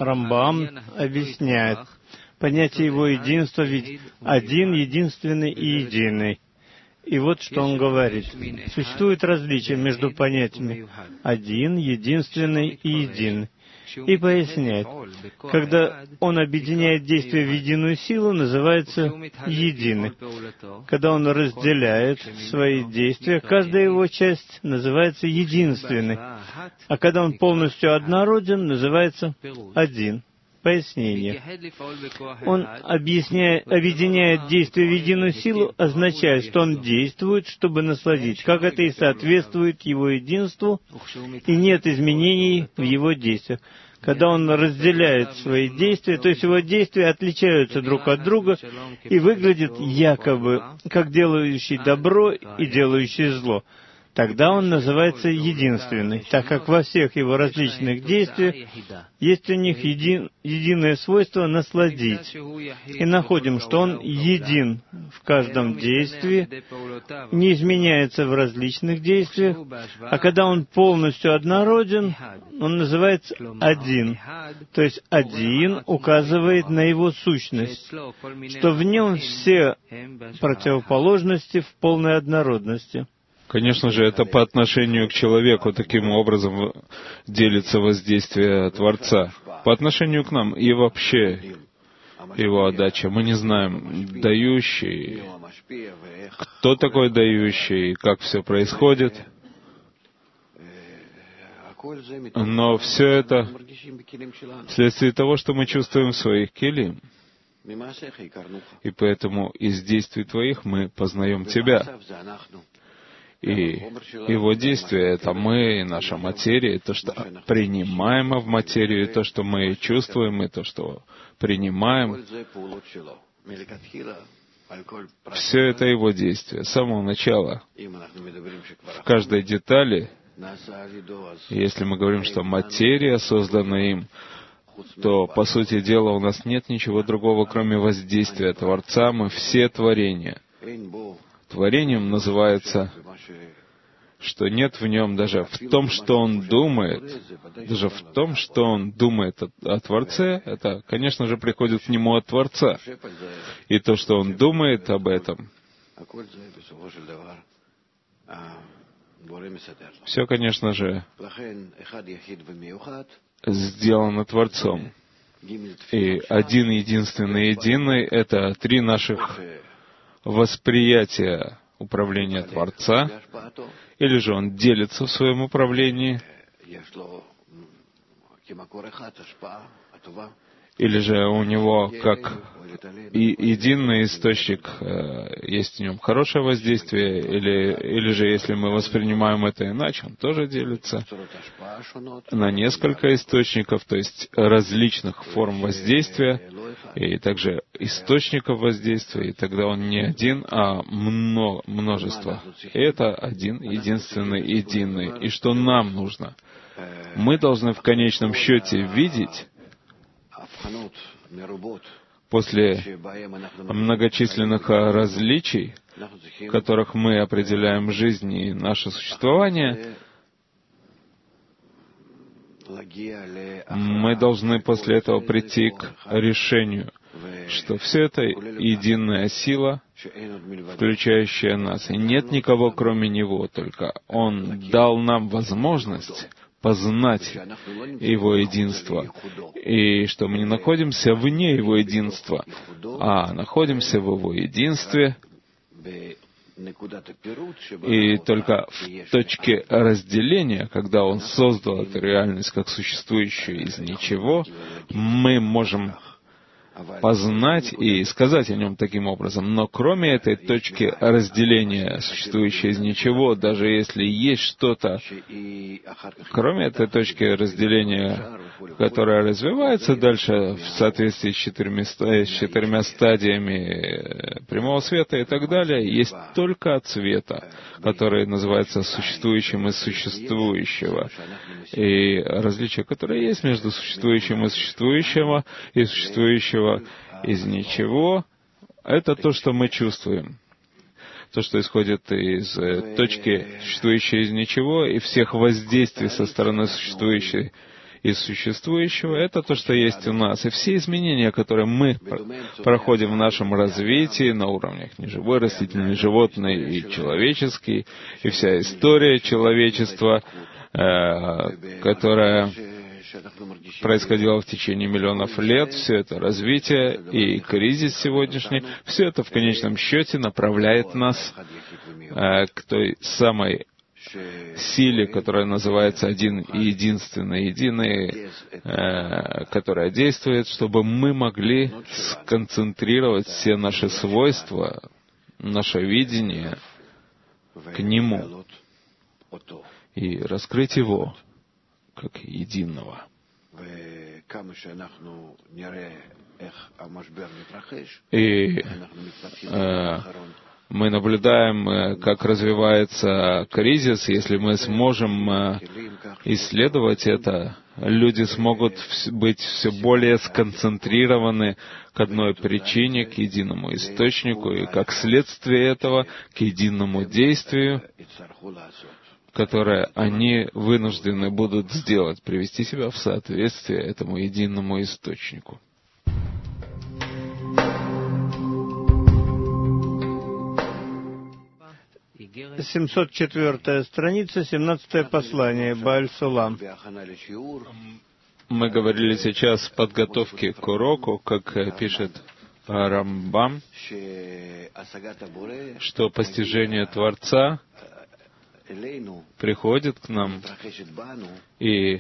Рамбам объясняет понятие его единства, ведь один, единственный и единый. И вот что он говорит. Существует различие между понятиями один, единственный и единый. И поясняет, когда он объединяет действия в единую силу, называется единый. Когда он разделяет свои действия, каждая его часть называется единственной. А когда он полностью однороден, называется один. Пояснение. Он объединяет действия в единую силу, означает, что он действует, чтобы насладить, как это и соответствует его единству, и нет изменений в его действиях. Когда он разделяет свои действия, то есть его действия отличаются друг от друга и выглядят якобы как делающий добро и делающий зло. Тогда он называется единственный, так как во всех его различных действиях есть у них единое свойство насладить. И находим, что он един в каждом действии, не изменяется в различных действиях, а когда он полностью однороден, он называется один. То есть один указывает на его сущность, что в нем все противоположности в полной однородности. Конечно же, это по отношению к человеку таким образом делится воздействие Творца. По отношению к нам и вообще его отдача. Мы не знаем, дающий, кто такой дающий, как все происходит. Но все это вследствие того, что мы чувствуем в своих келим. И поэтому из действий Твоих мы познаем Тебя. И его действие — это мы, и наша материя, и то, что принимаемо в материю, и то, что мы чувствуем, и то, что принимаем. Все это его действие. С самого начала, в каждой детали, если мы говорим, что материя создана им, то, по сути дела, у нас нет ничего другого, кроме воздействия Творца. Мы все творения. Творением называется, что нет в нем даже в том, что он думает, даже в том, что он думает о Творце, это, конечно же, приходит к нему от Творца. И то, что он думает об этом, все, конечно же, сделано Творцом. И один, единственный, единый — это три наших восприятия управления Творца, или же он делится в своем управлении, или же у него как единый источник, есть в нем хорошее воздействие, или же, если мы воспринимаем это иначе, он тоже делится на несколько источников, то есть различных форм воздействия, и также источников воздействия, и тогда он не один, а множество. И это один, единственный, единый. И что нам нужно? Мы должны в конечном счете видеть, после многочисленных различий, в которых мы определяем жизнь и наше существование, мы должны после этого прийти к решению, что все это единая сила, включающая нас. И нет никого, кроме Него, только Он дал нам возможность познать Его единство, и что мы не находимся вне Его единства, а находимся в Его единстве, и только в точке разделения, когда Он создал эту реальность как существующую из ничего, мы можем познать и сказать о нем таким образом. Но кроме этой точки разделения, существующей из ничего, даже если есть что-то, кроме этой точки разделения, которая развивается дальше в соответствии с четырьмя стадиями прямого света и так далее, есть только от света, который называется существующим из существующего. И различие, которое есть между существующим и существующего, и существующего из ничего, это то, что мы чувствуем. То, что исходит из точки, существующей из ничего, и всех воздействий со стороны существующей из существующего, это то, что есть у нас. И все изменения, которые мы проходим в нашем развитии на уровнях неживой, растительной, животной и человеческой, и вся история человечества, которая происходило в течение миллионов лет, все это развитие и кризис сегодняшний, все это в конечном счете направляет нас к той самой силе, которая называется один и единственный, единый, которая действует, чтобы мы могли сконцентрировать все наши свойства, наше видение к Нему и раскрыть Его как единого. И мы наблюдаем, как развивается кризис. Если мы сможем исследовать это, люди смогут быть все более сконцентрированы к одной причине, к единому источнику, и как следствие этого, к единому действию, которое они вынуждены будут сделать, привести себя в соответствие этому единому источнику. — 704 страница, 17 послание, Бааль Сулам. Мы говорили сейчас в подготовке к уроку, как пишет Рамбам, что постижение Творца приходит к нам и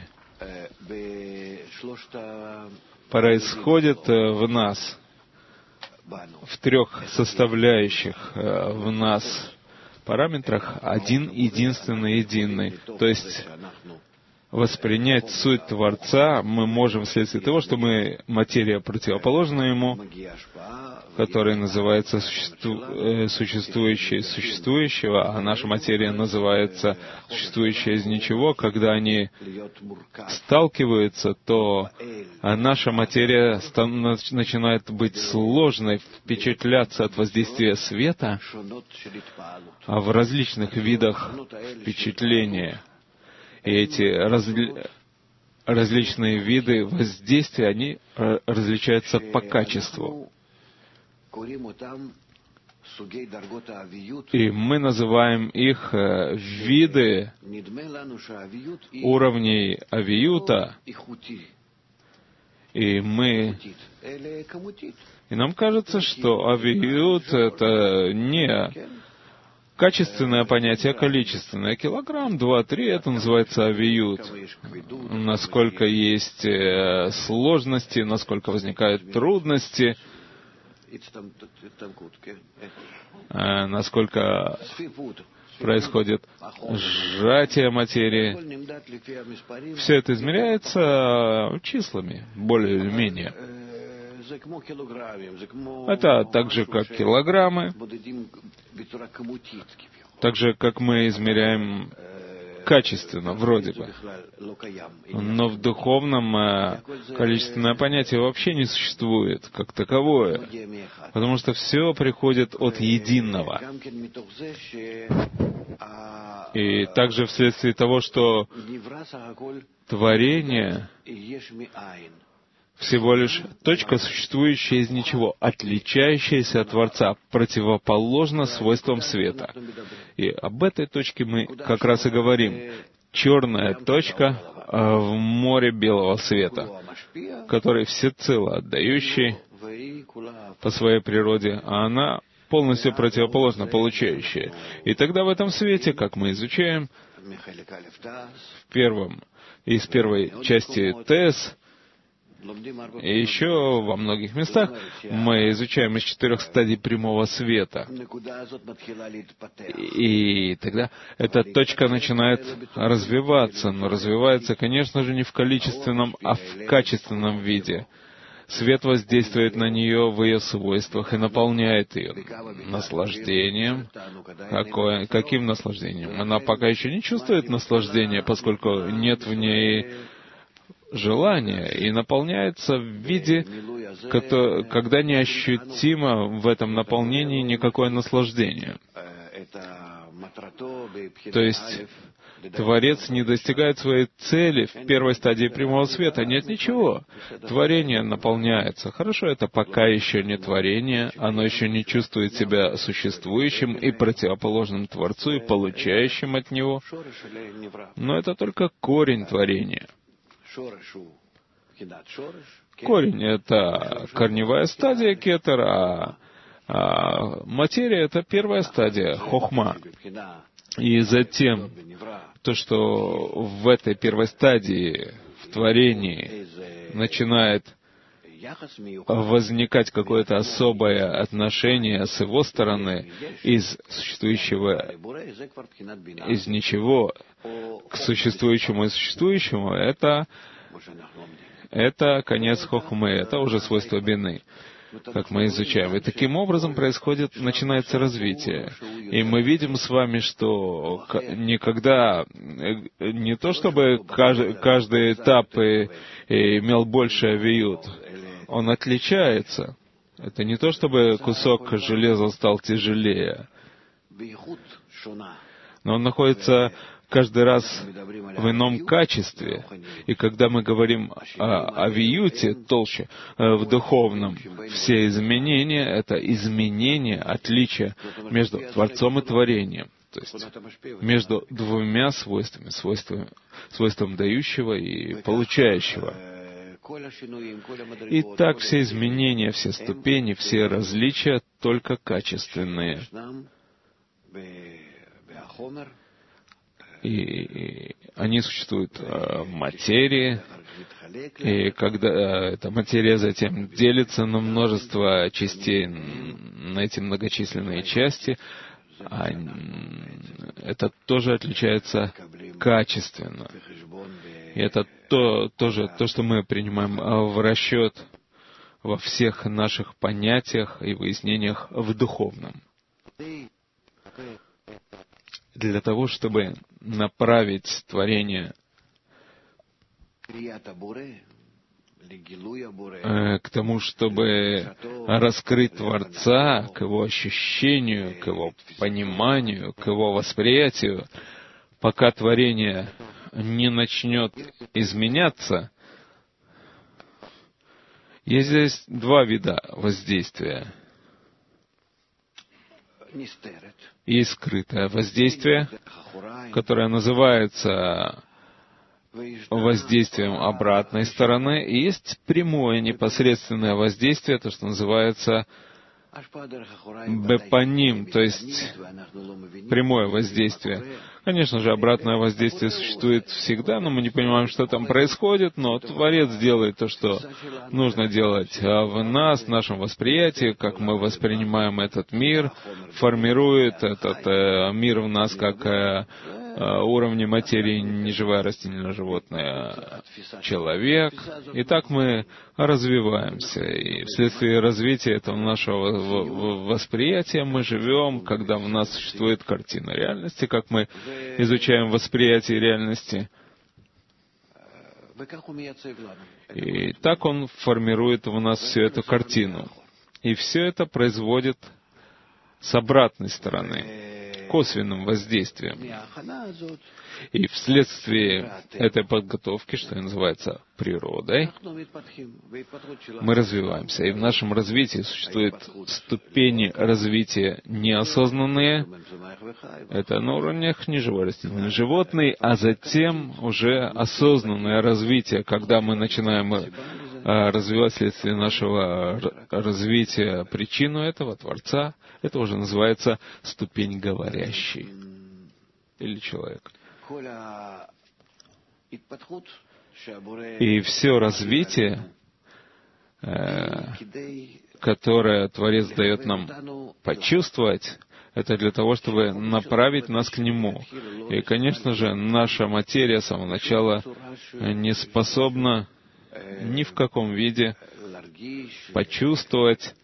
происходит в нас, в трех составляющих в нас параметрах один единственный единый. То есть воспринять суть Творца мы можем вследствие того, что мы материя противоположна Ему, которая называется существующее из существующего, а наша материя называется существующее из ничего. Когда они сталкиваются, то наша материя начинает быть сложной, впечатляться от воздействия света, а в различных видах впечатления. И эти различные виды воздействия, они различаются по качеству. И мы называем их виды уровней авиюта, и нам кажется, что авиют — это не качественное понятие, а количественное. Килограмм, 2, 3 — это называется авиют. Насколько есть сложности, насколько возникают трудности, насколько происходит сжатие материи. Все это измеряется числами, более или менее. Это так же, как килограммы, так же, как мы измеряем качественно, вроде бы. Но в духовном количественное понятие вообще не существует как таковое, потому что все приходит от единого. И также вследствие того, что творение всего лишь точка, существующая из ничего, отличающаяся от Творца, противоположна свойствам света. И об этой точке мы как раз и говорим. Черная точка в море белого света, который всецело отдающий по своей природе, а она полностью противоположна получающая. И тогда в этом свете, как мы изучаем из первой части ТЭС, и еще во многих местах мы изучаем из 4 стадий прямого света. И тогда эта точка начинает развиваться, но развивается, конечно же, не в количественном, а в качественном виде. Свет воздействует на нее в ее свойствах и наполняет ее наслаждением. Каким наслаждением? Она пока еще не чувствует наслаждения, поскольку нет в ней желание, и наполняется в виде, когда неощутимо в этом наполнении никакое наслаждение. То есть Творец не достигает своей цели в первой стадии прямого света. Нет ничего. Творение наполняется. Хорошо, это пока еще не творение. Оно еще не чувствует себя существующим и противоположным Творцу, и получающим от Него. Но это только корень творения. Корень — это корневая стадия кетера, а материя — это первая стадия, хохма. И затем то, что в этой первой стадии, в творении, начинает возникать какое-то особое отношение с его стороны из существующего, из ничего к существующему и существующему, это конец хохмы, это уже свойство бины, как мы изучаем. И таким образом начинается развитие. И мы видим с вами, что никогда, не то чтобы каждый этап имел больше авиют, он отличается. Это не то чтобы кусок железа стал тяжелее, но он находится каждый раз в ином качестве. И когда мы говорим о виюте, толще, в духовном, все изменения — это изменение, отличие между Творцом и творением. То есть между двумя свойствами, свойством дающего и получающего. И так все изменения, все ступени, все различия только качественные. И они существуют в материи, и когда эта материя затем делится на множество частей, на эти многочисленные части, это тоже отличается качественно. И это тоже то, что мы принимаем в расчет во всех наших понятиях и выяснениях в духовном. Для того, чтобы направить творение к тому, чтобы раскрыть Творца, к его ощущению, к его пониманию, к его восприятию, пока творение не начнет изменяться. Есть здесь два вида воздействия. Есть скрытое воздействие, которое называется воздействием обратной стороны, и есть прямое непосредственное воздействие, то, что называется бепаним, то есть прямое воздействие. Конечно же, обратное воздействие существует всегда, но мы не понимаем, что там происходит, но Творец делает то, что нужно делать в нас, в нашем восприятии, как мы воспринимаем этот мир, формирует этот мир в нас как уровни материи неживое растительное животное, человек. И так мы развиваемся. И вследствие развития этого нашего восприятия мы живем, когда в нас существует картина реальности, как мы изучаем восприятие реальности. И так он формирует в нас всю эту картину. И все это производит с обратной стороны, косвенным воздействием. И вследствие этой подготовки, что называется природой, мы развиваемся. И в нашем развитии существуют ступени развития неосознанные. Это на уровнях неживой растительный животный, а затем уже осознанное развитие, когда мы начинаем развивать вследствие нашего развития причину этого, Творца. Это уже называется ступень говорящий или человек. И все развитие, которое Творец дает нам почувствовать, это для того, чтобы направить нас к Нему. И, конечно же, наша материя с самого начала не способна ни в каком виде почувствовать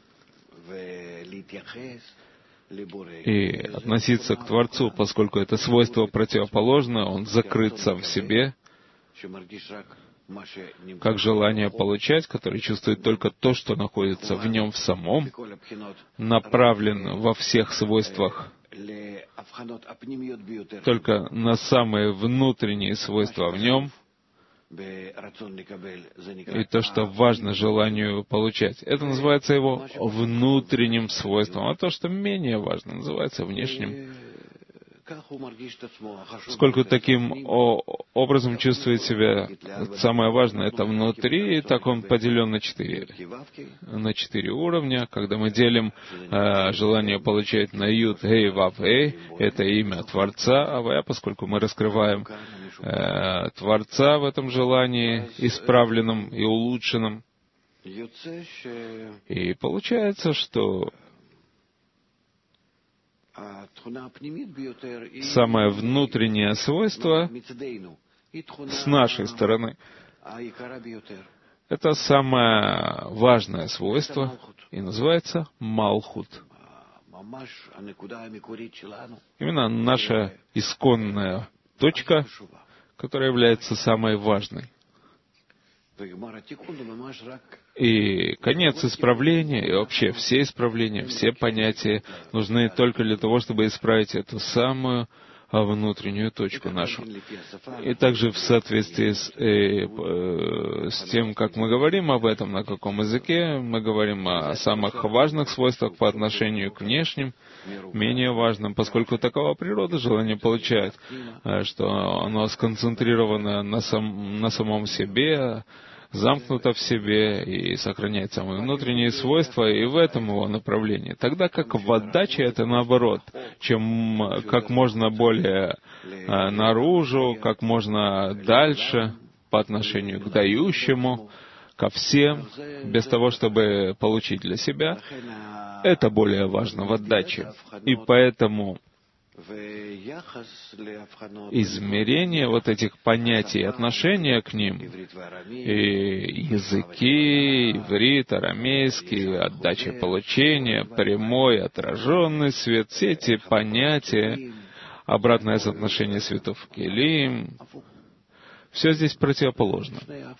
и относиться к Творцу, поскольку это свойство противоположно, он закрыт сам в себе, как желание получать, который чувствует только то, что находится в нем в самом, направлен во всех свойствах только на самые внутренние свойства в нем, и то, что важно желанию получать. Это называется его внутренним свойством, а то, что менее важно, называется внешним. Сколько таким образом чувствует себя, самое важное, это внутри, и так он поделен на 4 уровня. Когда мы делим желание получать на Юд, Гей, Вав, Эй, это имя Творца, Авая, поскольку мы раскрываем Творца в этом желании, исправленном и улучшенном. И получается, что самое внутреннее свойство с нашей стороны — это самое важное свойство, и называется Малхут. Именно наша исконная точка, которая является самой важной. И конец исправления, и вообще все исправления, все понятия нужны только для того, чтобы исправить эту самую внутреннюю точку нашу. И также в соответствии с тем, как мы говорим об этом, на каком языке, мы говорим о самых важных свойствах по отношению к внешним, менее важным, поскольку такова природа желания получает, что оно сконцентрировано на самом себе, замкнуто в себе и сохраняет самые внутренние свойства, и в этом его направлении. Тогда как в отдаче это наоборот, чем как можно более наружу, как можно дальше по отношению к дающему, ко всем, без того, чтобы получить для себя, это более важно в отдаче. И поэтому измерение вот этих понятий, отношения к ним, и языки, иврит, арамейский, отдача получения, прямой, отраженный свет, все эти понятия, обратное соотношение светов Келим, все здесь противоположно.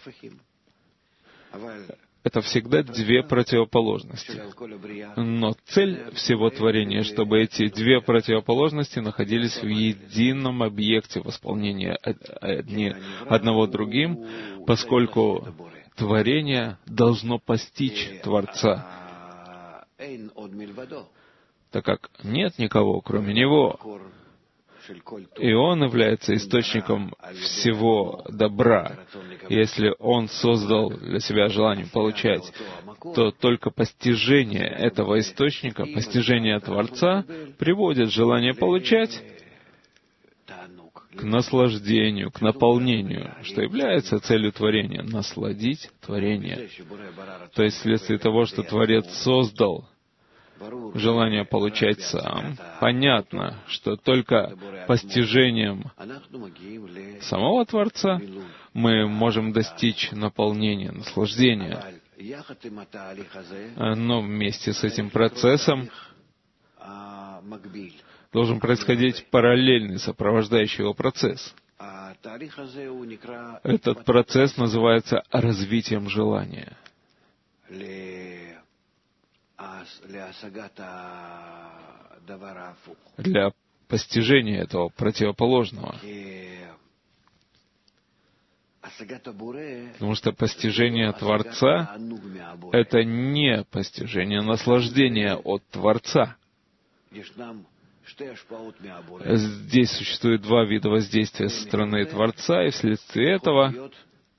Это всегда две противоположности. Но цель всего творения, чтобы эти две противоположности находились в едином объекте восполнения одного другим, поскольку творение должно постичь Творца, так как нет никого, кроме Него, и Он является источником всего добра. Если Он создал для себя желание получать, то только постижение этого источника, постижение Творца приводит желание получать к наслаждению, к наполнению, что является целью творения — насладить творение. То есть вследствие того, что Творец создал желание получать сам, понятно, что только постижением самого Творца мы можем достичь наполнения, наслаждения. Но вместе с этим процессом должен происходить параллельный сопровождающий его процесс. Этот процесс называется развитием желания. Для постижения этого противоположного. Потому что постижение Творца — это не постижение наслаждения от Творца. Здесь существует два вида воздействия со стороны Творца, и вследствие этого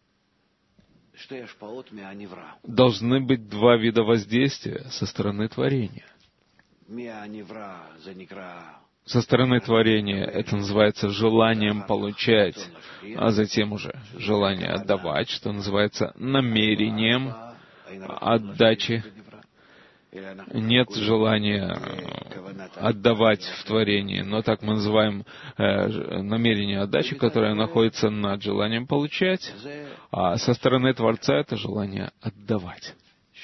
должны быть два вида воздействия со стороны творения. Со стороны творения это называется желанием получать, а затем уже желание отдавать, что называется намерением отдачи. Нет желания отдавать в творении, но так мы называем намерение отдачи, которое находится над желанием получать, а со стороны Творца это желание отдавать.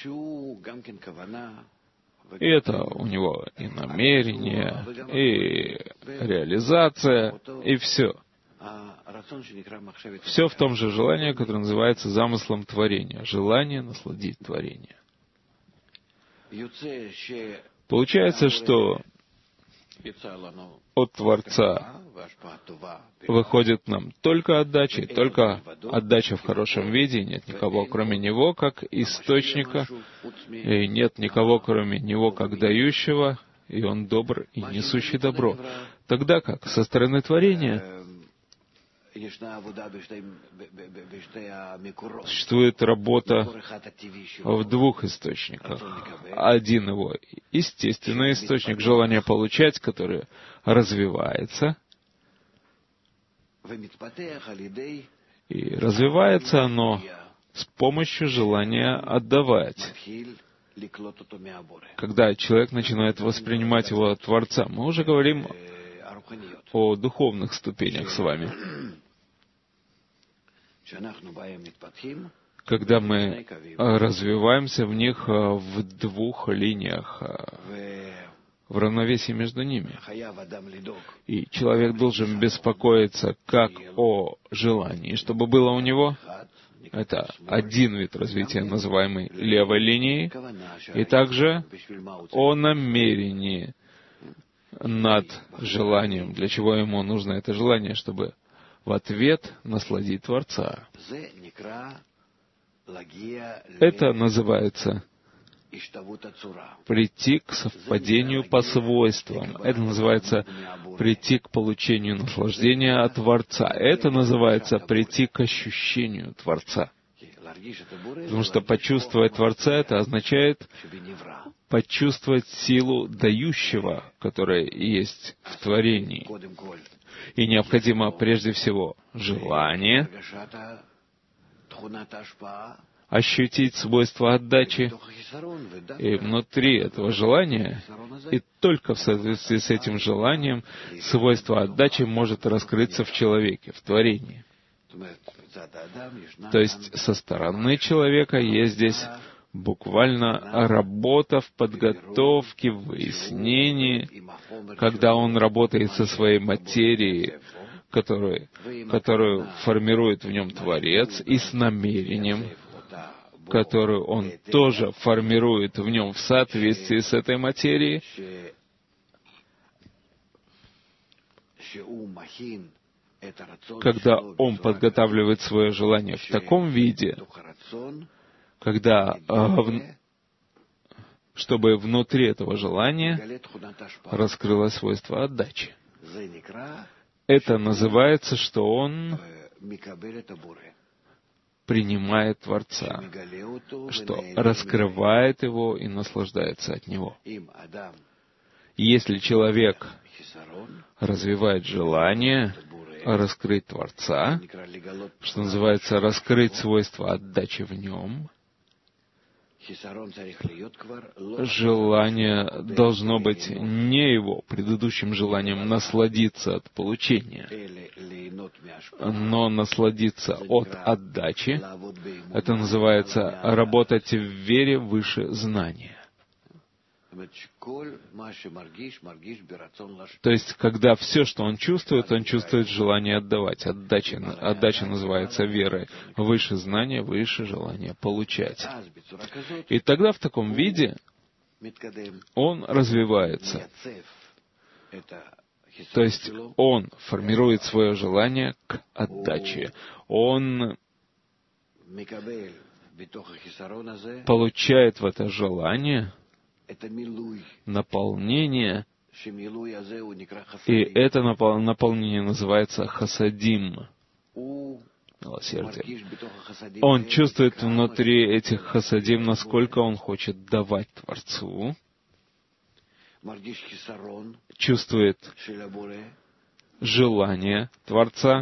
И это у него и намерение, и реализация, и все. Все в том же желании, которое называется замыслом творения. Желание насладить творение. Получается, что от Творца выходит нам только отдача, и только отдача в хорошем виде, нет никого кроме Него как источника, и нет никого кроме Него как дающего, и Он добр и несущий добро. Тогда как со стороны творения существует работа в двух источниках. Один его естественный источник, желание получать, который развивается. И развивается оно с помощью желания отдавать. Когда человек начинает воспринимать его от Творца, мы уже говорим о духовных ступенях с вами. Когда мы развиваемся в них в двух линиях, в равновесии между ними. И человек должен беспокоиться как о желании, чтобы было у него. Это один вид развития, называемый левой линией, и также о намерении над желанием, для чего ему нужно это желание, чтобы в ответ насладить Творца. Это называется прийти к совпадению по свойствам. Это называется прийти к получению наслаждения от Творца. Это называется прийти к ощущению Творца. Потому что почувствовать Творца — это означает почувствовать силу дающего, которая есть в творении. И необходимо прежде всего желание, ощутить свойства отдачи, и внутри этого желания, и только в соответствии с этим желанием, свойство отдачи может раскрыться в человеке, в творении. То есть со стороны человека есть здесь буквально работа в подготовке, в выяснении, когда он работает со своей материей, которую формирует в нем Творец, и с намерением, которую он тоже формирует в нем в соответствии с этой материей, когда он подготавливает свое желание в таком виде, когда, чтобы внутри этого желания раскрылось свойство отдачи. Это называется, что он принимает Творца, что раскрывает его и наслаждается от него. Если человек развивает желание раскрыть Творца, что называется раскрыть свойства отдачи в нем, желание должно быть не его предыдущим желанием насладиться от получения, но насладиться от отдачи. Это называется работать в вере выше знания. То есть, когда все, что он чувствует желание отдавать. Отдача называется верой. Выше знания, выше желания получать. И тогда в таком виде он развивается. То есть, он формирует свое желание к отдаче. Он получает в это желание наполнение, и это наполнение называется хасадим, милосердие. Он чувствует внутри этих хасадим, насколько он хочет давать Творцу, чувствует желание Творца,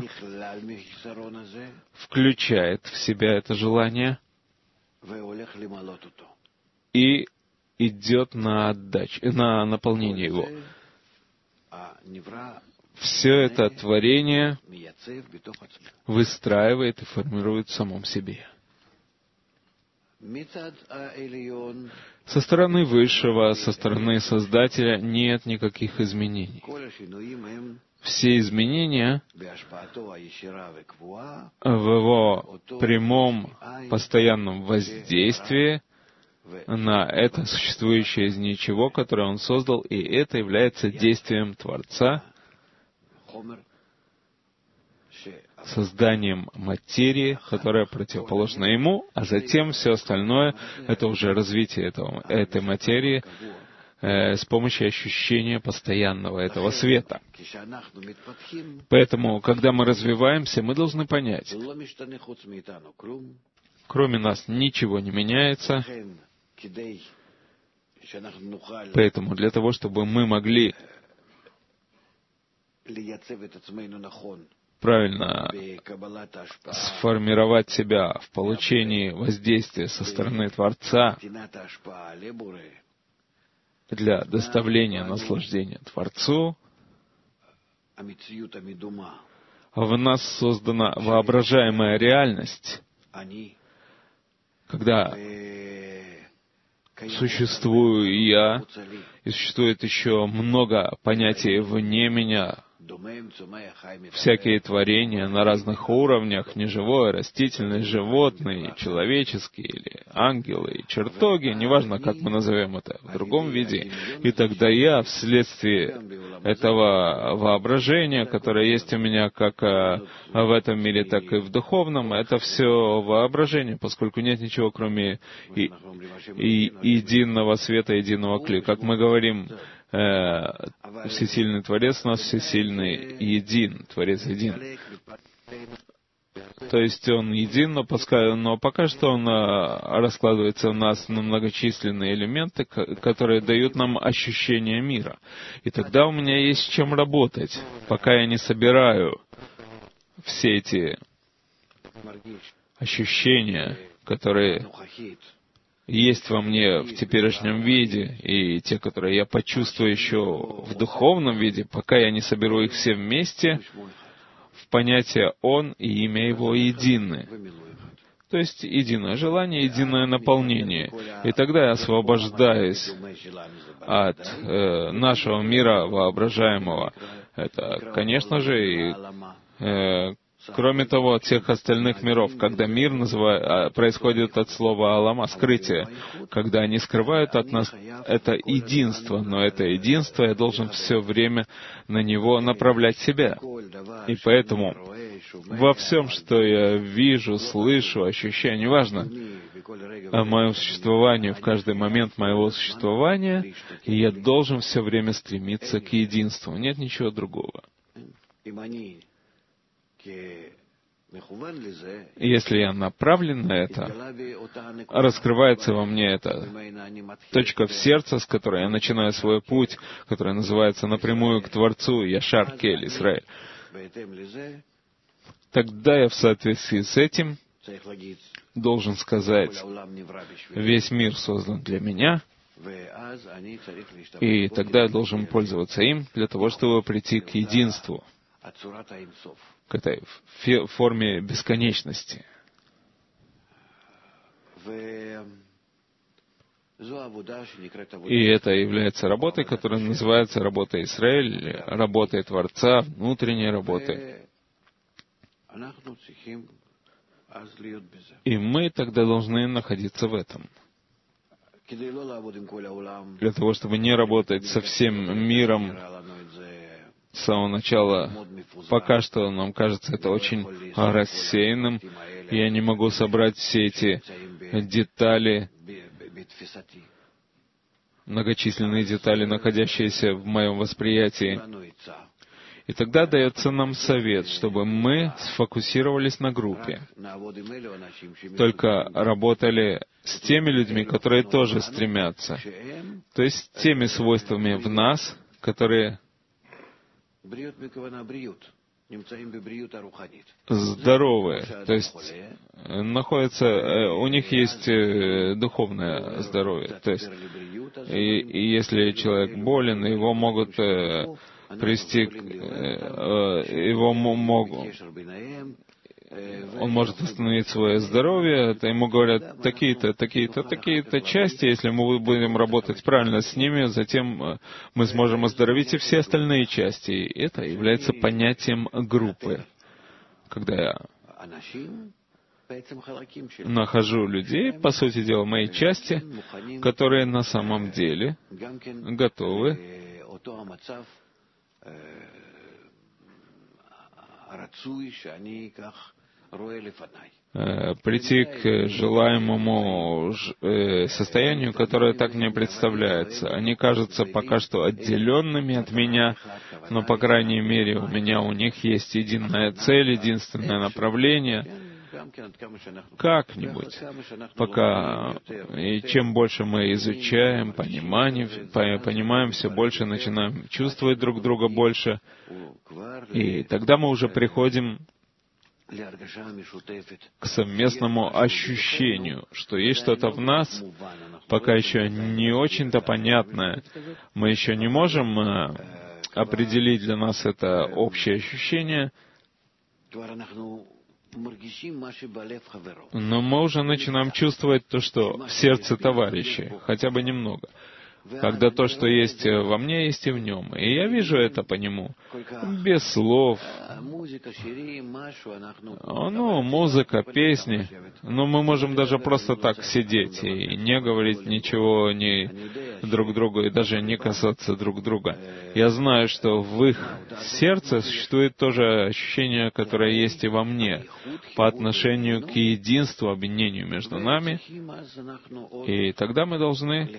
включает в себя это желание и идет на наполнение его. Все это творение выстраивает и формирует в самом себе. Со стороны Высшего, со стороны Создателя нет никаких изменений. Все изменения в его прямом, постоянном воздействии на это существующее из ничего, которое Он создал, и это является действием Творца, созданием материи, которая противоположна Ему, а затем все остальное — это уже развитие этой материи с помощью ощущения постоянного этого света. Поэтому, когда мы развиваемся, мы должны понять, кроме нас ничего не меняется, поэтому для того, чтобы мы могли правильно сформировать себя в получении воздействия со стороны Творца для доставления наслаждения Творцу, в нас создана воображаемая реальность, когда существую я, и существует еще много понятий вне меня, всякие творения на разных уровнях, неживое, растительное, животные, человеческие, или ангелы, и чертоги, неважно, как мы назовем это, в другом виде. И тогда я, вследствие этого воображения, которое есть у меня как в этом мире, так и в духовном, это все воображение, поскольку нет ничего, кроме единого света, единого кли. Как мы говорим, всесильный Творец у нас всесильный един, Творец един. То есть Он един, но пока что Он раскладывается у нас на многочисленные элементы, которые дают нам ощущение мира. И тогда у меня есть с чем работать, пока я не собираю все эти ощущения, которые есть во мне в теперешнем виде, и те, которые я почувствую еще в духовном виде, пока я не соберу их все вместе, в понятие «Он» и имя Его едины. То есть единое желание, единое наполнение. И тогда я освобождаюсь от нашего мира воображаемого. Это, конечно же, и кроме того, от всех остальных миров, когда мир происходит от слова «алама» — скрытие, когда они скрывают от нас это единство, но это единство я должен все время на него направлять себя. И поэтому во всем, что я вижу, слышу, ощущаю, неважно, о моем существовании, в каждый момент моего существования, я должен все время стремиться к единству. Нет ничего другого. Если я направлен на это, раскрывается во мне эта точка в сердце, с которой я начинаю свой путь, которая называется напрямую к Творцу, Яшар Кель Исраэль. Тогда я в соответствии с этим должен сказать, весь мир создан для меня, и тогда я должен пользоваться им для того, чтобы прийти к единству, к этой форме бесконечности. И это является работой, которая называется работой Исраэль, работой Творца, внутренней работой. И мы тогда должны находиться в этом. Для того, чтобы не работать со всем миром с самого начала, пока что нам кажется это очень рассеянным. Я не могу собрать все эти детали, многочисленные детали, находящиеся в моем восприятии. И тогда дается нам совет, чтобы мы сфокусировались на группе, только работали с теми людьми, которые тоже стремятся, то есть с теми свойствами в нас, которые здоровые, то есть находятся, у них есть духовное здоровье, то есть и если человек болен, его могут привести, он может остановить свое здоровье, это ему говорят такие-то, такие-то, такие-то части, если мы будем работать правильно с ними, затем мы сможем оздоровить и все остальные части. И это является понятием группы. Когда нахожу людей, по сути дела, мои части, которые на самом деле готовы прийти к желаемому состоянию, которое так мне представляется. Они кажутся пока что отделенными от меня, но, по крайней мере, у них есть единая цель, единственное направление. Как-нибудь, пока, и чем больше мы изучаем, понимаем все больше, начинаем чувствовать друг друга больше, и тогда мы уже приходим к совместному ощущению, что есть что-то в нас, пока еще не очень-то понятное. Мы еще не можем определить для нас это общее ощущение, но мы уже начинаем чувствовать то, что в сердце товарищей, хотя бы немного. Когда то, что есть во мне, есть и в нем. И я вижу это по нему. Без слов. Музыка, песни. Но мы можем даже просто так сидеть и не говорить ничего ни друг другу, и даже не касаться друг друга. Я знаю, что в их сердце существует тоже ощущение, которое есть и во мне, по отношению к единству, объединению между нами. И тогда мы должны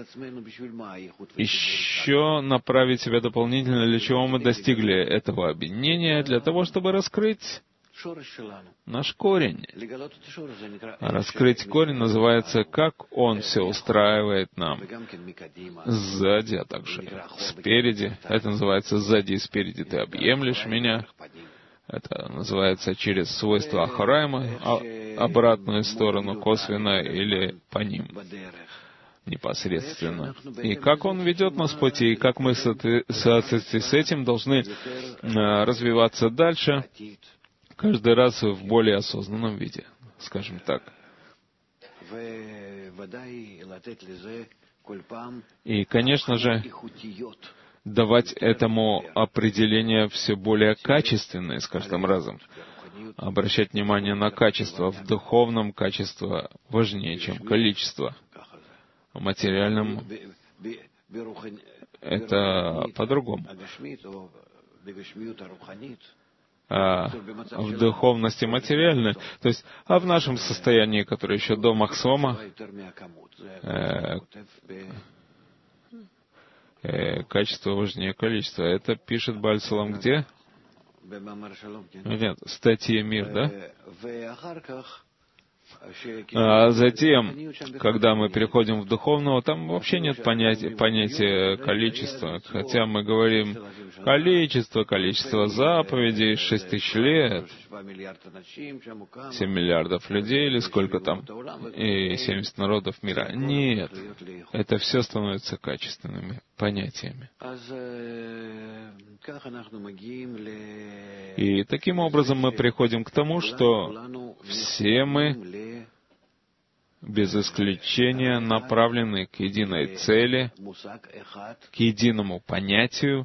еще направить себя дополнительно, для чего мы достигли этого объединения, для того, чтобы раскрыть наш корень. Раскрыть корень называется, как Он все устраивает нам. Сзади, а также спереди. Это называется сзади и спереди ты объемлешь меня. Это называется через свойство Ахарайма, обратную сторону, косвенно или по ним непосредственно. И как Он ведет нас в пути, и как мы в соответствии с этим должны развиваться дальше, каждый раз в более осознанном виде, скажем так. И, конечно же, давать этому определение все более качественное с каждым разом. Обращать внимание на качество. В духовном качество важнее, чем количество. В материальном это по-другому. В духовности материальной, то есть, в нашем состоянии, которое еще до Махсома, качество важнее количества. Это пишет Бааль Сулам где? Нет, статья «Мир», да? А затем, когда мы переходим в духовного, там вообще нет понятия количества. Хотя мы говорим количество заповедей, 6000 лет, 7 миллиардов людей или сколько там, и 70 народов мира. Нет, это все становится качественными понятиями. И таким образом мы приходим к тому, что все мы без исключения направлены к единой цели, к единому понятию,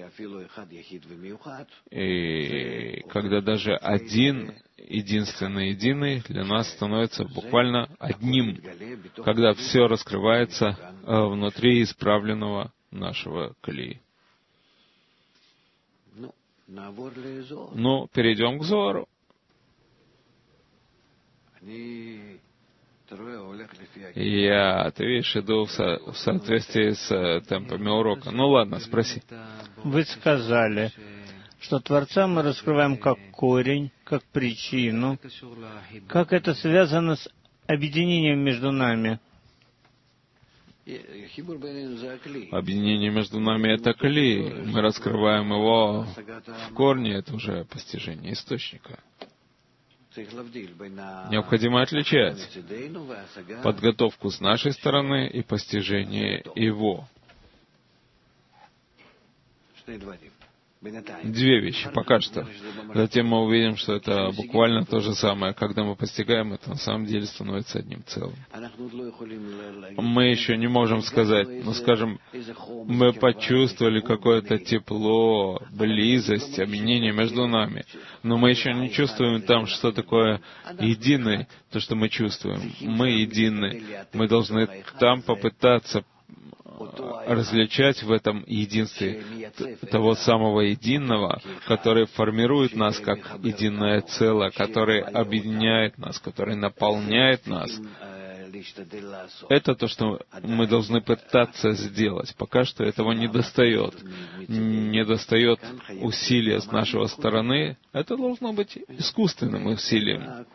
и когда даже один, единственный единый для нас становится буквально одним, когда все раскрывается внутри исправленного нашего колеи. Ну, перейдем к Зоару. Ты видишь, иду в соответствии с темпами урока. Ну ладно, спроси. Вы сказали, что Творца мы раскрываем как корень, как причину. Как это связано с объединением между нами? Объединение между нами — это кли. Мы раскрываем его в корне, это уже постижение источника. Необходимо отличать подготовку с нашей стороны и постижение его. Две вещи пока что. Затем мы увидим, что это буквально то же самое. Когда мы постигаем это, на самом деле становится одним целым. Мы еще не можем сказать, скажем, мы почувствовали какое-то тепло, близость, объединение между нами, но мы еще не чувствуем там, что такое единый, то, что мы чувствуем. Мы едины. Мы должны там попытаться различать в этом единстве того самого единого, который формирует нас как единое целое, который объединяет нас, который наполняет нас. Это то, что мы должны пытаться сделать. Пока что этого не достает. Не достает усилия с нашей стороны. Это должно быть искусственным усилием.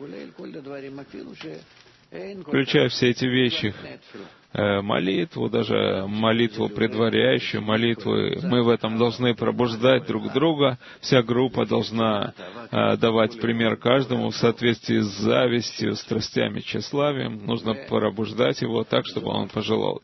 Включая все эти вещи, молитву, даже молитву предваряющую, молитвы, мы в этом должны пробуждать друг друга. Вся группа должна давать пример каждому в соответствии с завистью, страстями, тщеславием. Нужно пробуждать его так, чтобы он пожелал.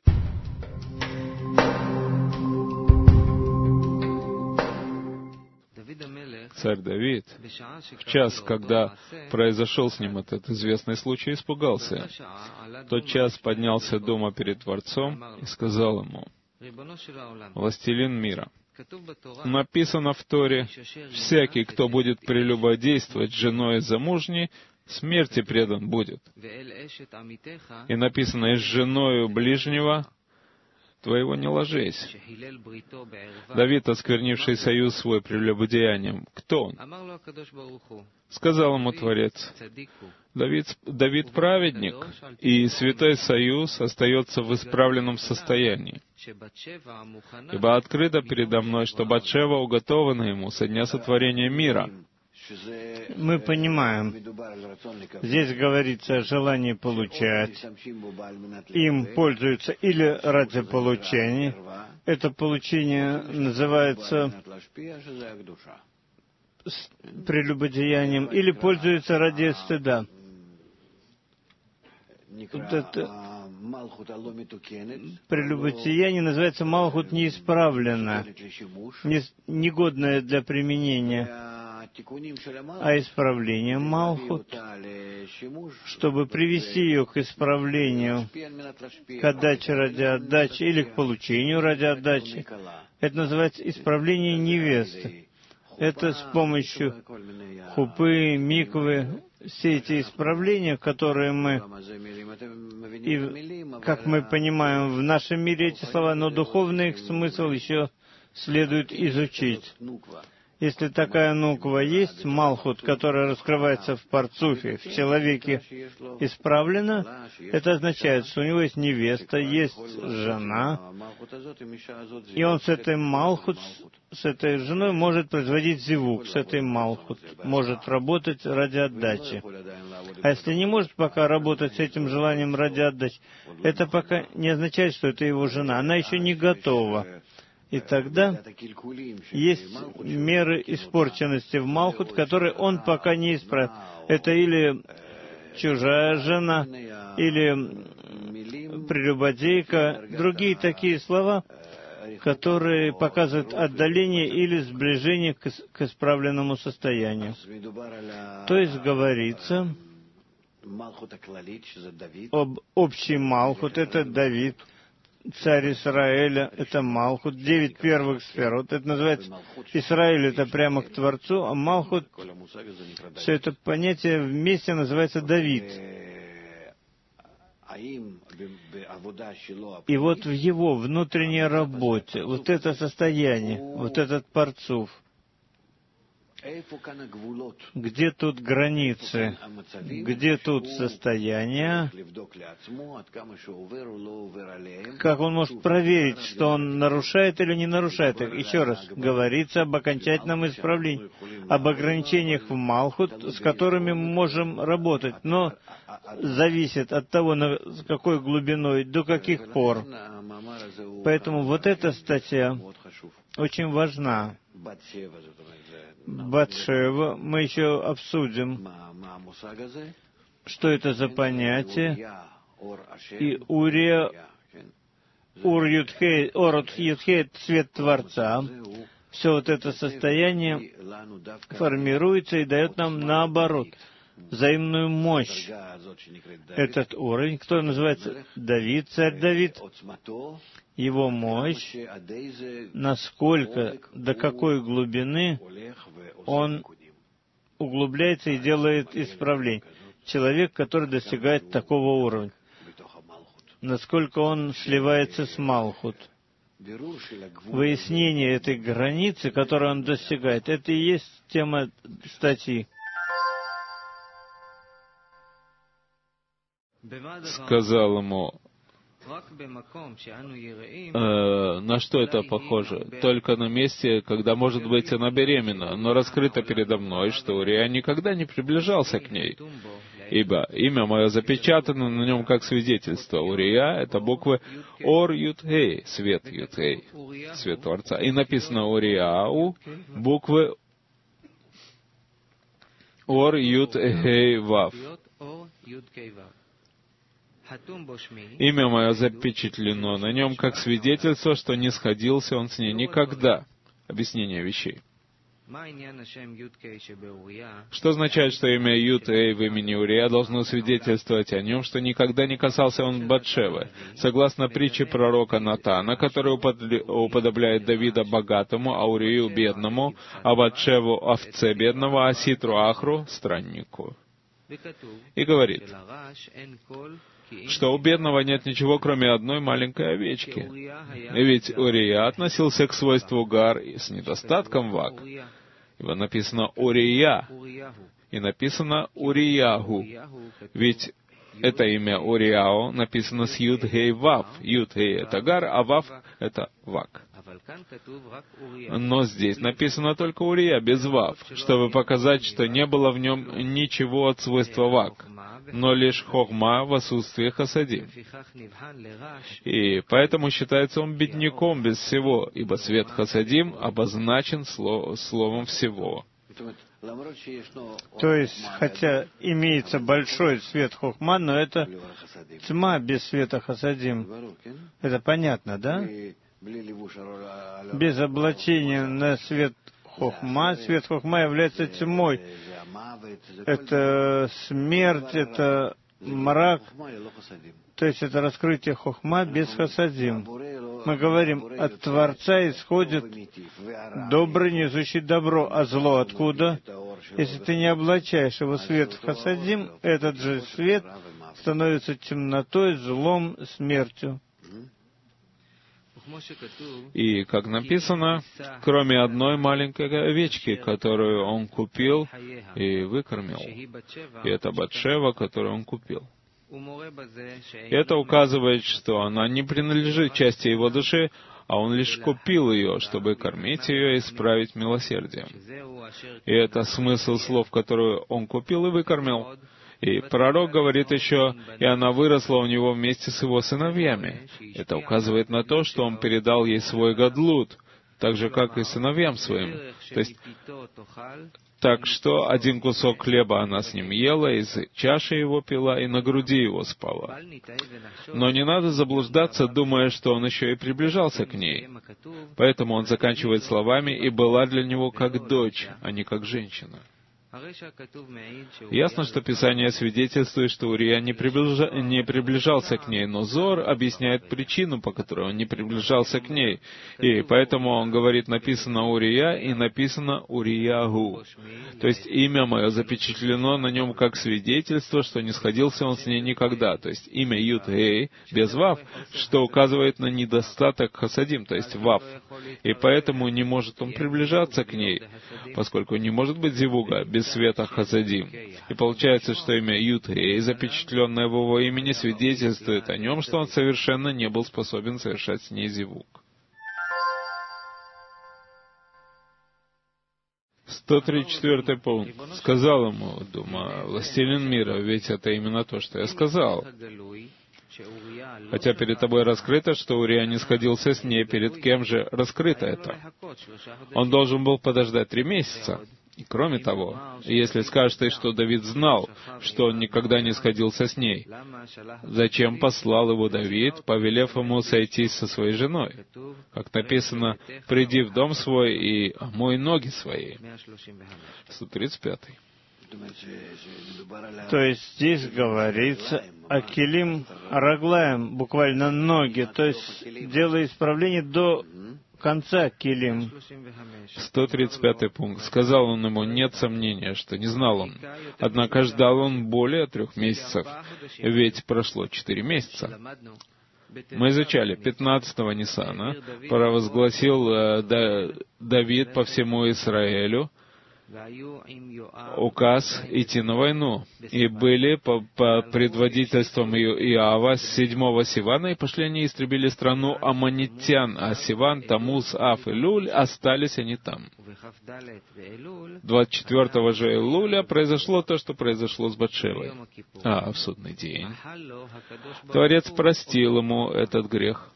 Царь Давид, в час, когда произошел с ним этот известный случай, испугался. В тот час поднялся дома перед Творцом и сказал ему: «Властелин мира, написано в Торе: всякий, кто будет прелюбодействовать с женой замужней, смерти предан будет. И написано: и с женою ближнего твоего не ложись». Давид, осквернивший союз свой прелюбодеянием, кто он? Сказал ему Творец: Давид праведник, и святой союз остается в исправленном состоянии. Ибо открыто передо мной, что Батшева уготована ему со дня сотворения мира. Мы понимаем, здесь говорится о желании получать. Им пользуются или ради получения. Это получение называется прелюбодеянием, или пользуются ради стыда. Вот это прелюбодеяние называется малхут неисправленно, негодное для применения. А исправление малхут, чтобы привести ее к исправлению, к отдаче ради отдачи или к получению ради отдачи, это называется исправление невесты. Это с помощью хупы, миквы, все эти исправления, которые мы, и, как мы понимаем, в нашем мире эти слова, но духовный их смысл еще следует изучить. Если такая нуква есть, малхут, которая раскрывается в парцуфе, в человеке, исправлена, это означает, что у него есть невеста, есть жена, и он с этой малхут, с этой женой может производить зивук, с этой малхут, может работать ради отдачи. А если не может пока работать с этим желанием ради отдачи, это пока не означает, что это его жена, она еще не готова. И тогда есть меры испорченности в малхут, которые он пока не исправит. Это или чужая жена, или прелюбодейка, другие такие слова, которые показывают отдаление или сближение к исправленному состоянию. То есть говорится об общий малхут, это Давид, царь Израиля, это Малхут, 9 первых сферот. Это называется, Израиль это прямо к Творцу, а Малхут, все это понятие вместе называется Давид. И вот в его внутренней работе, вот это состояние, вот этот парцуф, где тут границы, где тут состояние, как он может проверить, что он нарушает или не нарушает их? Еще раз, говорится об окончательном исправлении, об ограничениях в Малхут, с которыми мы можем работать, но зависит от того, с какой глубиной, до каких пор. Поэтому вот эта статья очень важна. Батшева мы еще обсудим, что это за понятие, и Урия, Ур Ютхей, Орот Ютхей — цвет Творца. все вот это состояние формируется и дает нам наоборот взаимную мощь. Этот уровень, который называется Давид, царь Давид, его мощь, насколько, до какой глубины он углубляется и делает исправление. Человек, который достигает такого уровня, насколько он сливается с Малхут. Выяснение этой границы, которую он достигает, это и есть тема статьи. Сказал ему, на что это похоже? Только на месте, когда, может быть, она беременна, но раскрыто передо мной, что Урия никогда не приближался к ней. Ибо имя мое запечатано на нем как свидетельство. Урия — это буквы Ор Ют Хей, свет Ют Хей, свет Творца. И написано Урияу, буквы Ор Ют Хей Вав. Имя мое запечатлено на нем как свидетельство, что не сходился он с ней никогда. Объяснение вещей. Что означает, что имя Ют-Эй в имени Урия должно свидетельствовать о нем, что никогда не касался он Батшевы? Согласно притче пророка Натана, который уподобляет Давида богатому, а Урию бедному, а Батшеву овце бедного, а Ситру Ахру страннику. И говорит, что у бедного нет ничего, кроме одной маленькой овечки. И ведь Урия относился к свойству Гар с недостатком Вак. Ибо написано Урия, и написано Уриягу. Ведь это имя Урияу написано с Юд-Гей Вав. Юд-Гей — это Гар, а Вав — это Вак. Но здесь написано только Урия, без Вав, чтобы показать, что не было в нем ничего от свойства Вак, но лишь Хохма в отсутствии Хасадим. И поэтому считается он бедняком без всего, ибо свет Хасадим обозначен словом «всего». То есть, хотя имеется большой свет Хохма, но это тьма без света Хасадим. Это понятно, да? Без облачения на свет Хохма. Свет Хохма является тьмой. Это смерть, это мрак. То есть это раскрытие Хохма без Хасадим. Мы говорим, от Творца исходит добрый, несущий добро, а зло откуда? Если ты не облачаешь его свет в Хасадим, этот же свет становится темнотой, злом, смертью. И, как написано, кроме одной маленькой овечки, которую он купил и выкормил. И это Батшева, которую он купил. И это указывает, что она не принадлежит части его души, а он лишь купил ее, чтобы кормить ее и исправить милосердием. И это смысл слов, которые он купил и выкормил. И пророк говорит еще, и она выросла у него вместе с его сыновьями. Это указывает на то, что он передал ей свой гадлут, так же, как и сыновьям своим. То есть, так что один кусок хлеба она с ним ела, из чаши его пила и на груди его спала. Но не надо заблуждаться, думая, что он еще и приближался к ней. Поэтому он заканчивает словами «и была для него как дочь, а не как женщина». Ясно, что Писание свидетельствует, что Урия не приближался к ней, но Зор объясняет причину, по которой он не приближался к ней. И поэтому он говорит, написано Урия и написано Уриягу. То есть имя мое запечатлено на нем как свидетельство, что не сходился он с ней никогда. То есть имя Ют-Гей без Вав, что указывает на недостаток Хасадим, то есть Вав. И поэтому не может он приближаться к ней, поскольку не может быть зивуга без света Хасадим. И получается, что имя Ют-Гей, запечатленное в его имени, свидетельствует о нем, что он совершенно не был способен совершать с ней зивуг. 134 пункт. Сказал ему, думаю, властелин мира, ведь это именно то, что я сказал. Хотя перед тобой раскрыто, что Урия не сходился с ней, перед кем же раскрыто это? Он должен был подождать 3 месяца. И кроме того, если скажешь ты, что Давид знал, что он никогда не сходился с ней, зачем послал его Давид, повелев ему сойтись со своей женой? Как написано, «Приди в дом свой и омой ноги свои». 135. То есть здесь говорится о килим раглаем, буквально ноги, то есть делая исправление до конца килим. 135 пункт. Сказал он ему, нет сомнения, что не знал он. Однако ждал он более 3 месяцев, ведь прошло 4 месяца. Мы изучали 15-го Ниссана, провозгласил Давид по всему Израилю указ идти на войну. И были по предводительством Иова с 7-го Сивана, и пошли они и истребили страну аммонитян, а Сиван, Тамуз, Аф и Луль, остались они там. 24-го же Илуля произошло то, что произошло с Батшевой. А в судный день Творец простил ему этот грех.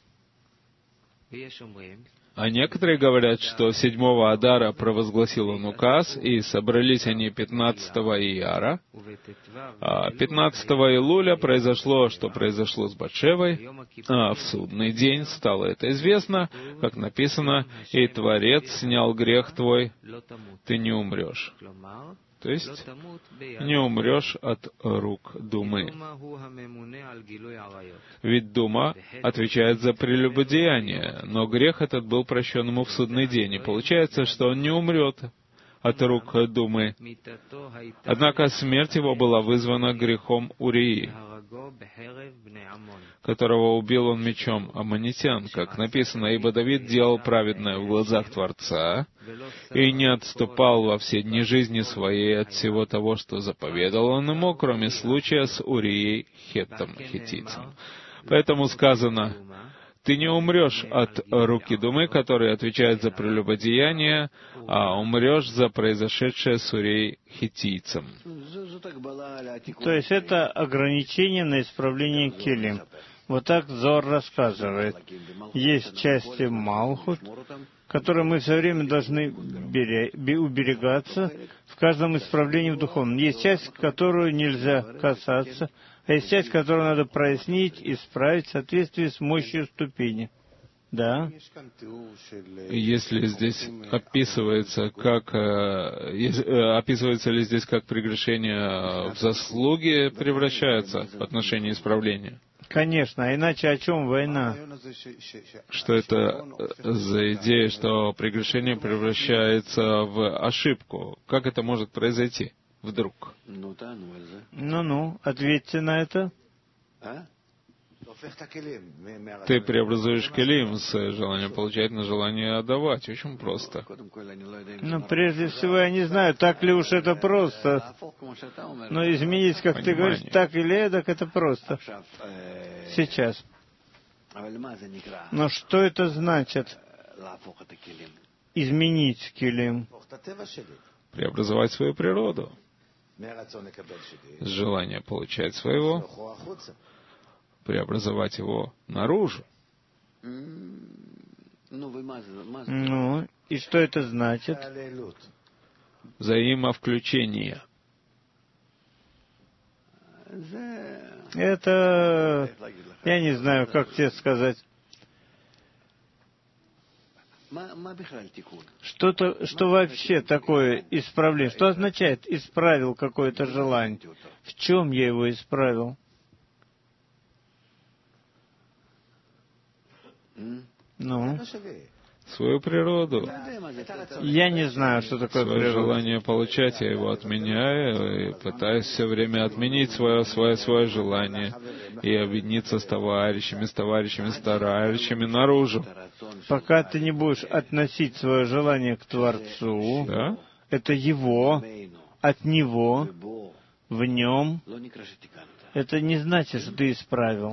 А некоторые говорят, что 7-го Адара провозгласил он указ, и собрались они 15-го Ияра, а 15-го Илуля произошло, что произошло с Батшевой, а в судный день стало это известно, как написано, «И Творец снял грех твой, ты не умрешь». То есть, не умрешь от рук Думы. Ведь Дума отвечает за прелюбодеяние, но грех этот был прощен ему в судный день, и получается, что он не умрет от рук Думы. Однако смерть его была вызвана грехом Урии, которого убил он мечом аммонитян, как написано, «Ибо Давид делал праведное в глазах Творца, и не отступал во все дни жизни своей от всего того, что заповедал он ему, кроме случая с Урией Хеттом, хиттийцем». Поэтому сказано, «Ты не умрешь от руки Думы, который отвечает за прелюбодеяние, а умрешь за произошедшее с Урией хиттийцем». То есть это ограничение на исправление килим. Вот так Зор рассказывает. Есть части Малхут, которые мы все время должны уберегаться в каждом исправлении в духовном. Есть часть, которую нельзя касаться, а есть часть, которую надо прояснить, исправить в соответствии с мощью ступени. Да. Если здесь описывается ли здесь, как прегрешение в заслуги превращается в отношении исправления? Конечно, а иначе о чем война? Что это за идея, что прегрешение превращается в ошибку? Как это может произойти вдруг? Ну, ответьте на это. Ты преобразуешь келим с желания получать на желание отдавать. Очень просто. Но прежде всего, я не знаю, так ли уж это просто. Но изменить, как ты говоришь, так или эдак, это просто. Сейчас. Но что это значит? Изменить келим. Преобразовать свою природу. С желания получать своего, преобразовать его наружу. Ну, и что это значит? Взаимовключение. Это, я не знаю, как тебе сказать. Что вообще такое исправление? Что означает «исправил какое-то желание»? В чем я его исправил? Ну? Свою природу. Я не знаю, что такое свое природа. Желание получать, я его отменяю и пытаюсь все время отменить свое желание и объединиться с товарищами наружу. Пока ты не будешь относить свое желание к Творцу, Да? это Его, от Него, в Нем, это не значит, что ты исправил.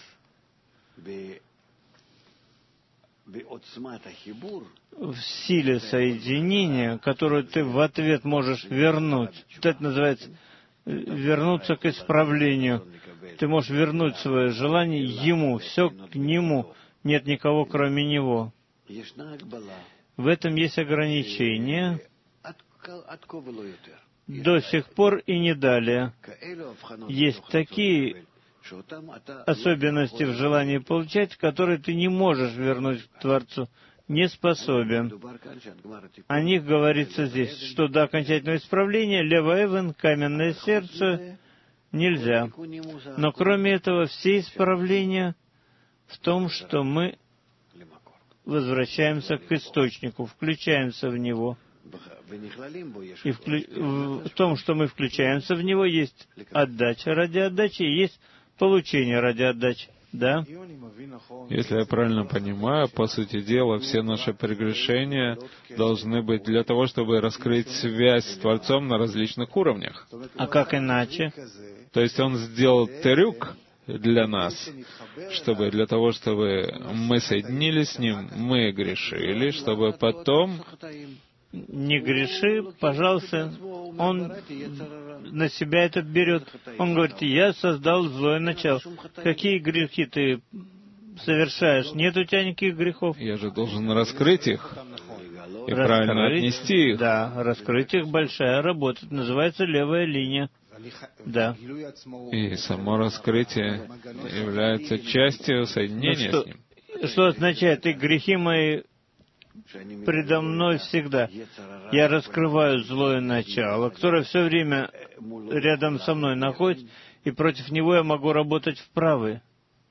В силе соединения, которую ты в ответ можешь вернуть. Вот это называется вернуться к исправлению. Ты можешь вернуть свое желание Ему, все к Нему. Нет никого, кроме Него. В этом есть ограничение до сих пор и не далее. Есть такие особенности в желании получать, которые ты не можешь вернуть к Творцу, не способен. О них говорится здесь, что до окончательного исправления лева-эвен, каменное сердце, нельзя. Но кроме этого, все исправления в том, что мы возвращаемся к источнику, включаемся в него. И в том, что мы включаемся в него, есть отдача ради отдачи, и есть получение ради отдачи. Да? Если я правильно понимаю, по сути дела, все наши прегрешения должны быть для того, чтобы раскрыть связь с Творцом на различных уровнях. А как иначе? То есть Он сделал трюк для нас, для того, чтобы мы соединились с Ним, мы грешили, чтобы потом... Не греши, пожалуйста. Он на себя это берет. Он говорит: я создал злое начало. Какие грехи ты совершаешь? Нет у тебя никаких грехов. Я же должен раскрыть их и правильно отнести их. Да, раскрыть их — большая работа. Это называется левая линия. Да. И само раскрытие является частью соединения с Ним. Что означает: и грехи мои предо мной всегда. Я раскрываю злое начало, которое все время рядом со мной находится, и против него я могу работать в правый.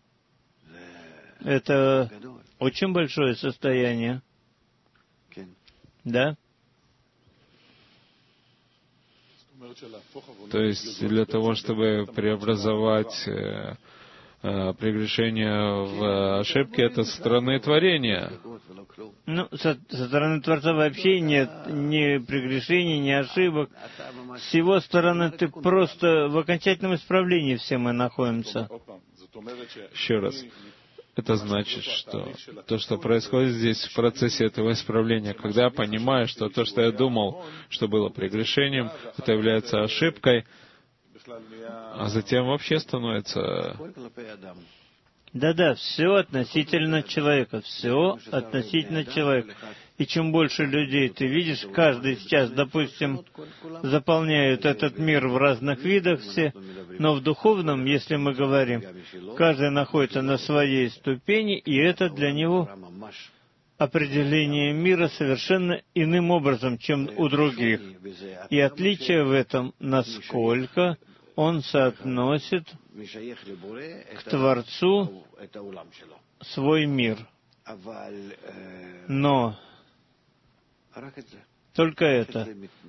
Это очень большое состояние. Да? То есть для того, чтобы преобразовать прегрешения в ошибки, это со стороны творения. Ну, со стороны Творца вообще нет ни прегрешений, ни ошибок. С его стороны ты просто в окончательном исправлении все мы находимся. Еще раз. Это значит, что то, что происходит здесь в процессе этого исправления, когда я понимаю, что то, что я думал, что было прегрешением, это является ошибкой, а затем вообще становится... Да-да, все относительно человека, все относительно человека. И чем больше людей ты видишь, каждый сейчас, допустим, заполняют этот мир в разных видах все, но в духовном, если мы говорим, каждый находится на своей ступени, и это для него определение мира совершенно иным образом, чем у других. И отличие в этом, насколько он соотносит к Творцу свой мир. Но только это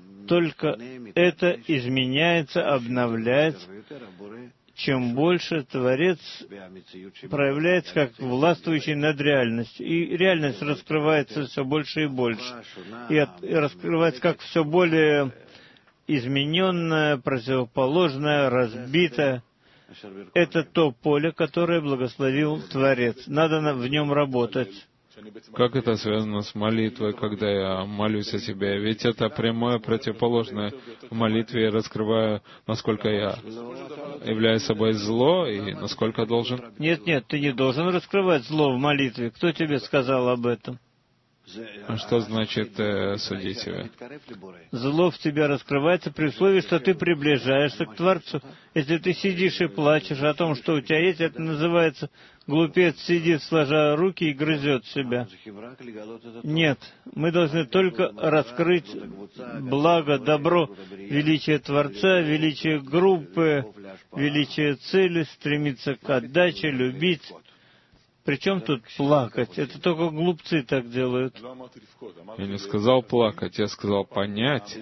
изменяется, обновляется, чем больше Творец проявляется как властвующий над реальностью. И реальность раскрывается все больше и больше. И раскрывается как все более измененная, противоположная, разбитая. Это то поле, которое благословил Творец. Надо в нем работать. Как это связано с молитвой, когда я молюсь о Тебе? Ведь это прямое противоположное. В молитве я раскрываю, насколько я являюсь собой зло и насколько должен... Нет, ты не должен раскрывать зло в молитве. Кто тебе сказал об этом? А что значит судить себя? Зло в тебе раскрывается при условии, что ты приближаешься к Творцу. Если ты сидишь и плачешь о том, что у тебя есть, это называется: глупец сидит, сложа руки, и грызет себя. Нет, мы должны только раскрыть благо, добро, величие Творца, величие группы, величие цели, стремиться к отдаче, любить. Причем тут плакать? Это только глупцы так делают. Я не сказал плакать, я сказал понять.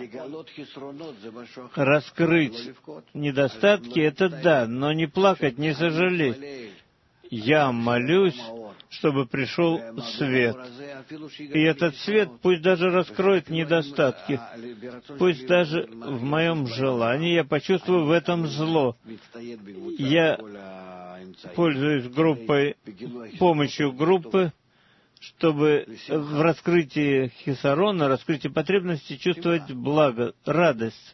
Раскрыть недостатки — это да, но не плакать, не сожалеть. Я молюсь, чтобы пришел свет. И этот свет пусть даже раскроет недостатки. Пусть даже в моем желании я почувствую в этом зло. Я пользуюсь помощью группы, чтобы в раскрытии хисарона, раскрытии потребности чувствовать благо, радость.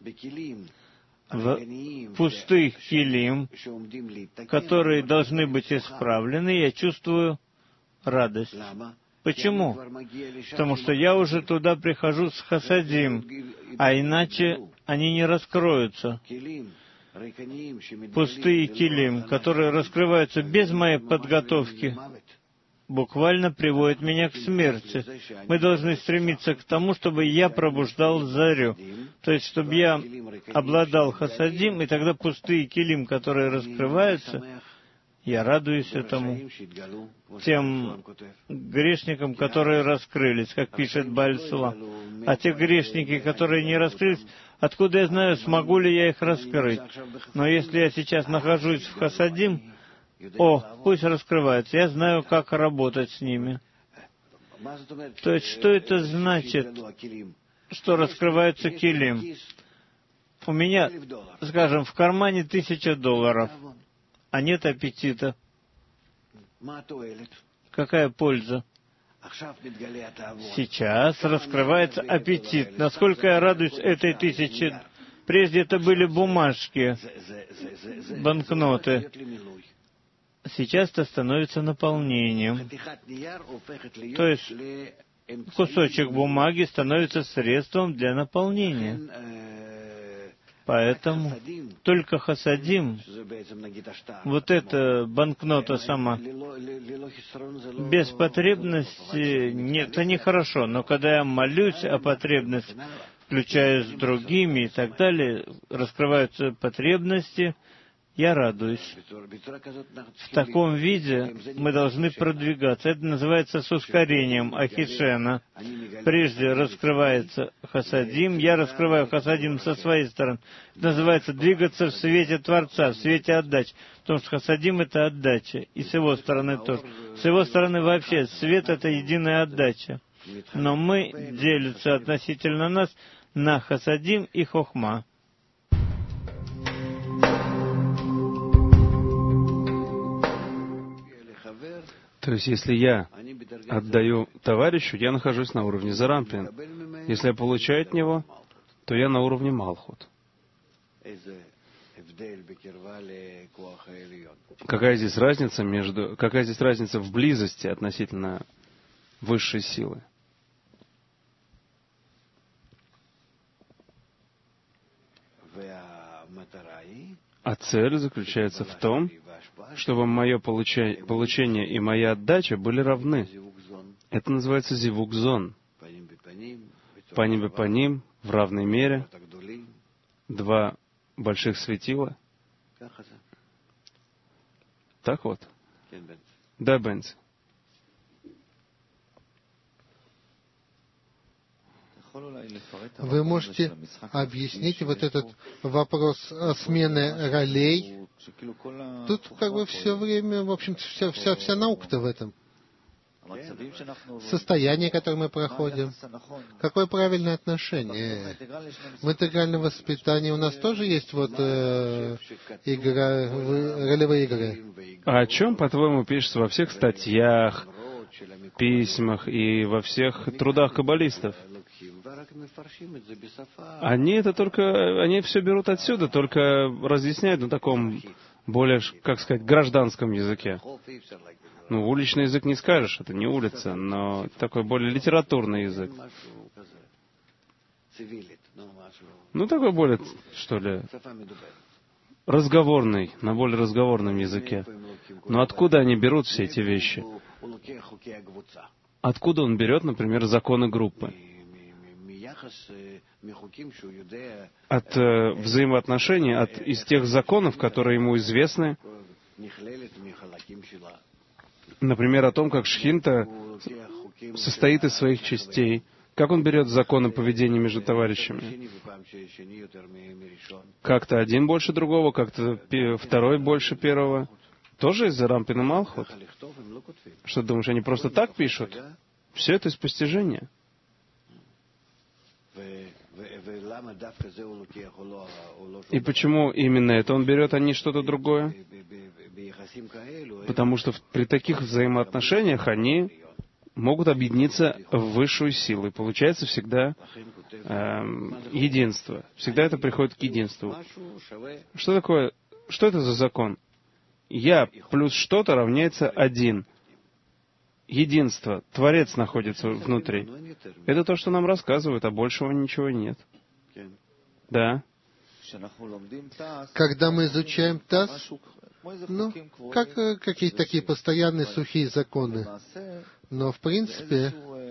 В пустых килим, которые должны быть исправлены, я чувствую радость. Почему? Потому что я уже туда прихожу с хасадим, а иначе они не раскроются. Пустые килим, которые раскрываются без моей подготовки, буквально приводят меня к смерти. Мы должны стремиться к тому, чтобы я пробуждал зарю. То есть, чтобы я обладал хасадим, и тогда пустые килим, которые раскрываются, я радуюсь этому. Тем грешникам, которые раскрылись, как пишет Бааль Сула. А те грешники, которые не раскрылись, откуда я знаю, смогу ли я их раскрыть? Но если я сейчас нахожусь в хасадим, пусть раскрывается. Я знаю, как работать с ними. То есть, что это значит, что раскрывается килим? У меня, скажем, в кармане $1000, а нет аппетита. Какая польза? Сейчас раскрывается аппетит. Насколько я радуюсь этой 1000. Прежде это были бумажки, банкноты. Сейчас это становится наполнением. То есть кусочек бумаги становится средством для наполнения. Поэтому только хасадим, вот эта банкнота сама, без потребности, нет, это нехорошо. Но когда я молюсь о потребности, включаясь с другими и так далее, раскрываются потребности, я радуюсь. В таком виде мы должны продвигаться. Это называется с ускорением ахишена. Прежде раскрывается хасадим, я раскрываю хасадим со своей стороны. Это называется двигаться в свете Творца, в свете отдачи. Потому что хасадим — это отдача, и с его стороны тоже. С его стороны вообще свет — это единая отдача. Но мы делятся относительно нас на хасадим и хохма. То есть, если я отдаю товарищу, я нахожусь на уровне Зарампин. Если я получаю от него, то я на уровне Малхут. Какая здесь разница в близости относительно высшей силы? А цель заключается в том, чтобы мое получение и моя отдача были равны. Это называется зивук-зон. Паним-бе-паним, в равной мере, два больших светила. Так вот. Да, Бенси. Вы можете объяснить вот этот вопрос смены ролей? Тут как бы все время, в общем-то, вся наука-то в этом. Состояние, которое мы проходим. Какое правильное отношение? В интегральном воспитании у нас тоже есть ролевые игры. А о чем, по-твоему, пишется во всех статьях, письмах и во всех трудах каббалистов? Они все берут отсюда, только разъясняют на таком более, как сказать, гражданском языке. Уличный язык не скажешь, это не улица, но такой более литературный язык. Такой более, что ли, разговорный, на более разговорном языке. Но откуда они берут все эти вещи? Откуда он берет, например, законы группы? От взаимоотношений, из тех законов, которые ему известны, например, о том, как Шхинта состоит из своих частей, как он берет законы поведения между товарищами. Как-то один больше другого, как-то второй больше первого. Тоже из-за Рампина Малхут? Что, думаешь, они просто так пишут? Все это из постижения. И почему именно это он берет, а не что-то другое? Потому что при таких взаимоотношениях они могут объединиться в высшую силу. И получается всегда единство. Всегда это приходит к единству. Что такое? Что это за закон? Я плюс что-то равняется 1. единство, Творец находится внутри. Это то, что нам рассказывают, а большего ничего нет. Да. Когда мы изучаем ТАСС, как какие-то такие постоянные сухие законы. Но, в принципе,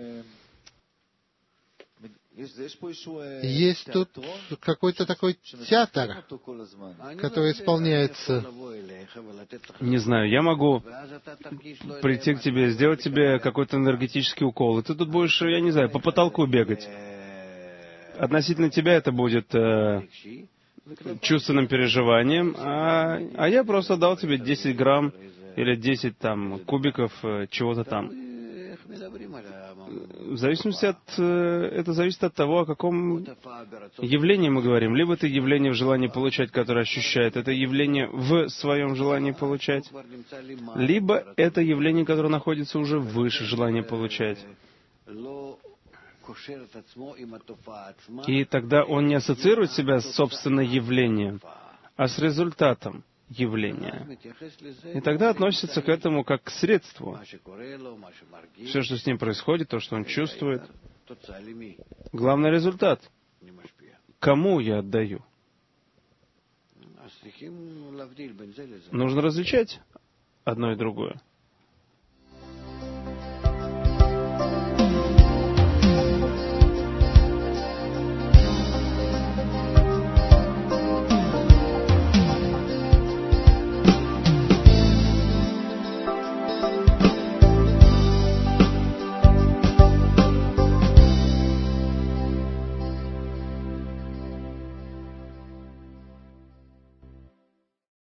есть тут какой-то такой театр, который исполняется. Не знаю, я могу прийти к тебе, сделать тебе какой-то энергетический укол, и ты тут будешь, я не знаю, по потолку бегать. Относительно тебя это будет чувственным переживанием, а я просто дал тебе 10 грамм или 10 там кубиков чего-то там. В зависимости это зависит от того, о каком явлении мы говорим. Либо это явление в желании получать, которое ощущает, это явление в своем желании получать, либо это явление, которое находится уже выше желания получать. И тогда он не ассоциирует себя с собственным явлением, а с результатом явления. И тогда относится к этому как к средству. Все, что с ним происходит, то, что он чувствует. Главный результат. Кому я отдаю? Нужно различать одно и другое.